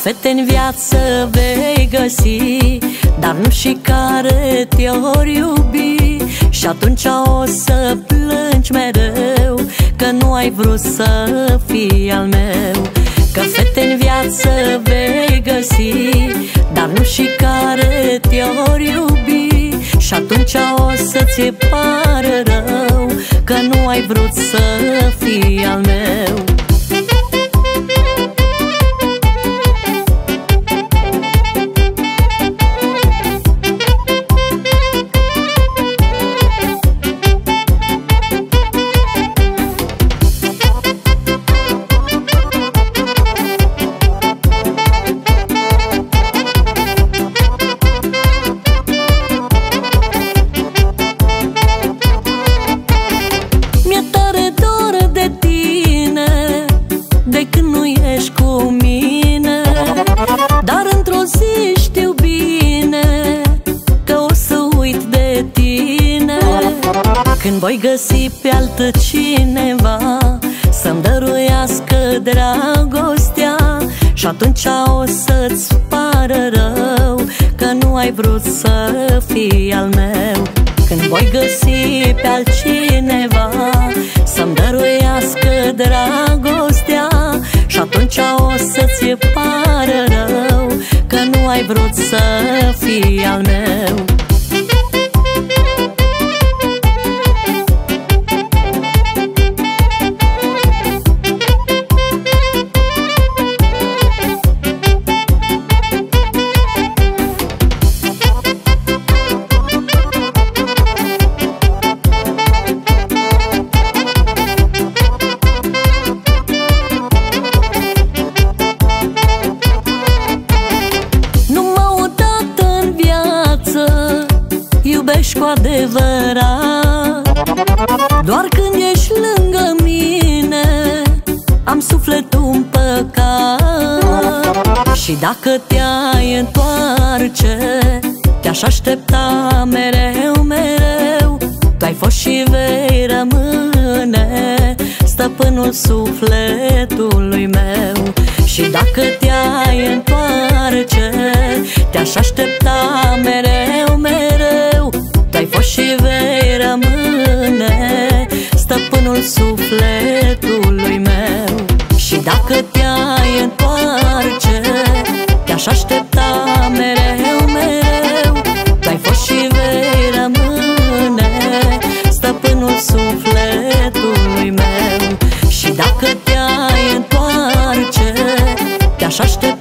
fete-n viață vei găsi, dar nu și care te-or iubi. Și atunci o să plângi mereu că nu ai vrut să fii al meu. Că fete-n viață vei găsi, dar nu și care te-or iubi. Și atunci o să-ți pară rău că nu ai vrut să fii al meu. Dar într-o zi știu bine că o să uit de tine. Când voi găsi pe altcineva să-mi dăruiască dragostea, și atunci o să-ți pară rău că nu ai vrut să fii al meu. Când voi găsi pe altcineva să-mi dăruiască dragostea, și atunci o să-ți pară rău că nu ai vrut să fii al meu. Iubești cu adevărat doar când ești lângă mine, am sufletul împăcat. Și dacă te-ai întoarce, te-aș aștepta mereu, mereu. Tu ai fost și vei rămâne stăpânul sufletului meu. Și dacă te-ai întoarce, te-aș aștepta mereu, mereu. Tu ai fost și vei rămâne stăpânul sufletului meu. Și dacă te-ai întoarce, te-aș aștepta mereu, mereu. Tu ai fost și vei rămâne stăpânul sufletului meu. Și dacă te-ai întoarce, te-aș aștepta